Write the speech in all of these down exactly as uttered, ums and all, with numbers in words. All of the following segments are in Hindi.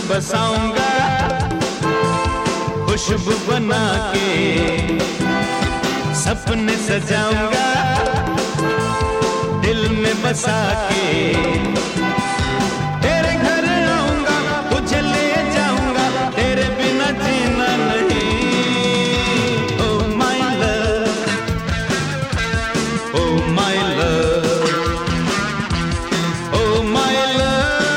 बसाऊंगा, खुशबू बना के सपने सजाऊंगा, दिल में बसा के तेरे घर आऊंगा, तुझे ले जाऊंगा, तेरे बिना जीना नहीं। Oh my love, oh my love, oh my love।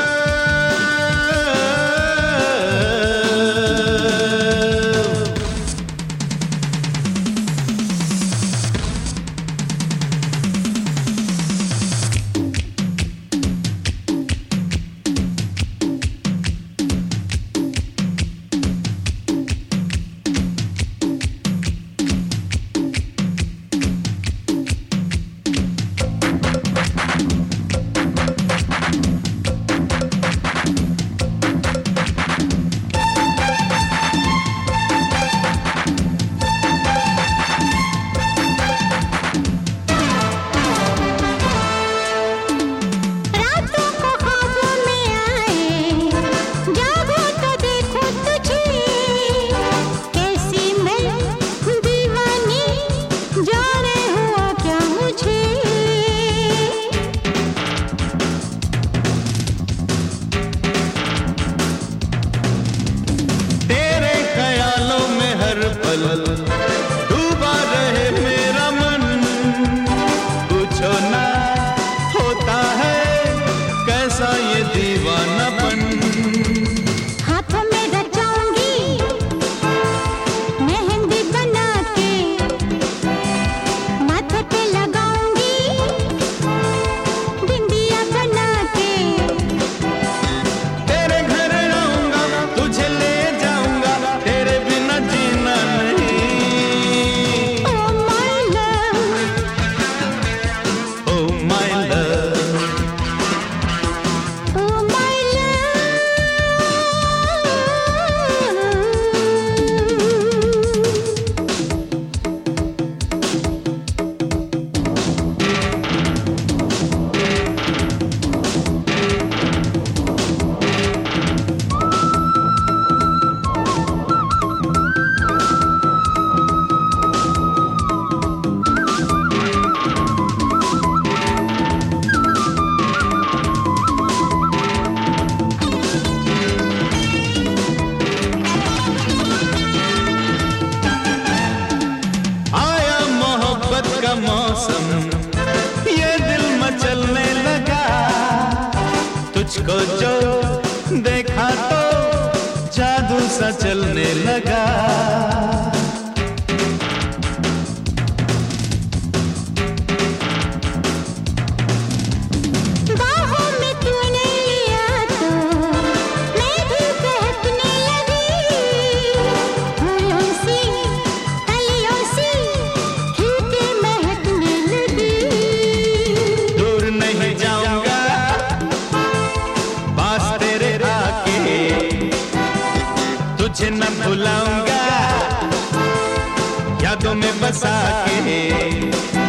डूबा रहे मेरा मन, पूछो ना होता है कैसा ये दीवानापन। हाथों में रचाऊंगी मेहंदी बना के, माथे पे लगाऊंगी बिंदिया बना के, तेरे घर आऊंगा, तुझे ले जाऊंगा, तेरे बिना जीना नहीं। मौसम ये दिल मचलने लगा, तुझको जो देखा तो जादू सा चलने लगा। बाहों में तूने लिया तो मैं भी बहकने लगी, फूलों सी कलियों सी खिलके महकने लगी। दूर नहीं जाऊंगा पास तेरे आके, तुझे न भुलाऊंगा यादों में बसा के।